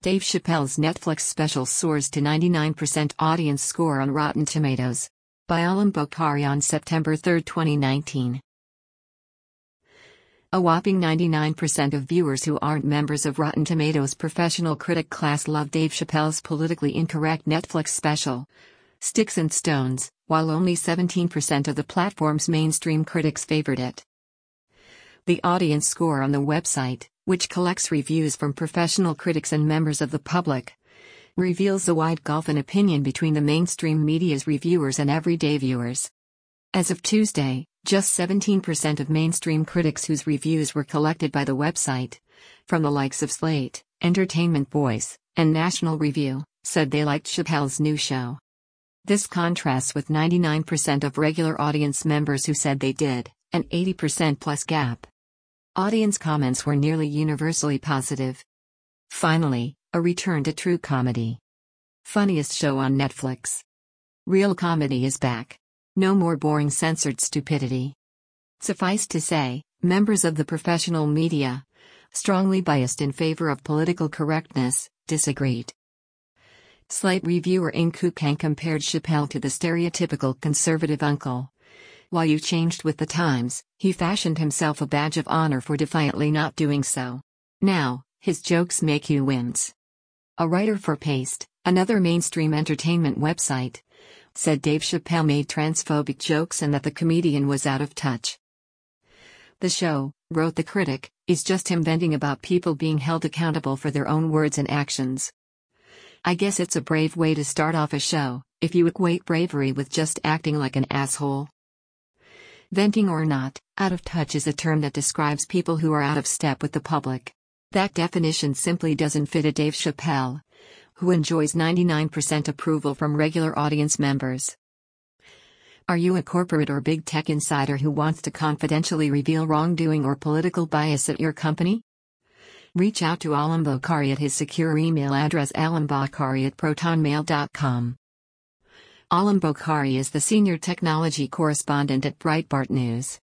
Dave Chappelle's Netflix special soars to 99% audience score on Rotten Tomatoes. By Alam Bokhari on September 3, 2019. A whopping 99% of viewers who aren't members of Rotten Tomatoes' professional critic class love Dave Chappelle's politically incorrect Netflix special, Sticks and Stones, while only 17% of the platform's mainstream critics favored it. The audience score on the website, which collects reviews from professional critics and members of the public, reveals a wide gulf in opinion between the mainstream media's reviewers and everyday viewers. As of Tuesday, just 17% of mainstream critics whose reviews were collected by the website, from the likes of Slate, Entertainment Voice, and National Review, said they liked Chappelle's new show. This contrasts with 99% of regular audience members who said they did, an 80% plus gap. Audience comments were nearly universally positive. Finally, a return to true comedy. Funniest show on Netflix. Real comedy is back. No more boring censored stupidity. Suffice to say, members of the professional media, strongly biased in favor of political correctness, disagreed. Slate reviewer Inku Kang compared Chappelle to the stereotypical conservative uncle. While you changed with the times, he fashioned himself a badge of honor for defiantly not doing so. Now, his jokes make you wince. A writer for Paste, another mainstream entertainment website, said Dave Chappelle made transphobic jokes and that the comedian was out of touch. The show, wrote the critic, is just him venting about people being held accountable for their own words and actions. I guess it's a brave way to start off a show, if you equate bravery with just acting like an asshole. Venting or not, out of touch is a term that describes people who are out of step with the public. That definition simply doesn't fit a Dave Chappelle, who enjoys 99% approval from regular audience members. Are you a corporate or big tech insider who wants to confidentially reveal wrongdoing or political bias at your company? Reach out to Alam Bokhari at his secure email address alambokhari@protonmail.com. Alam Bokhari is the senior technology correspondent at Breitbart News.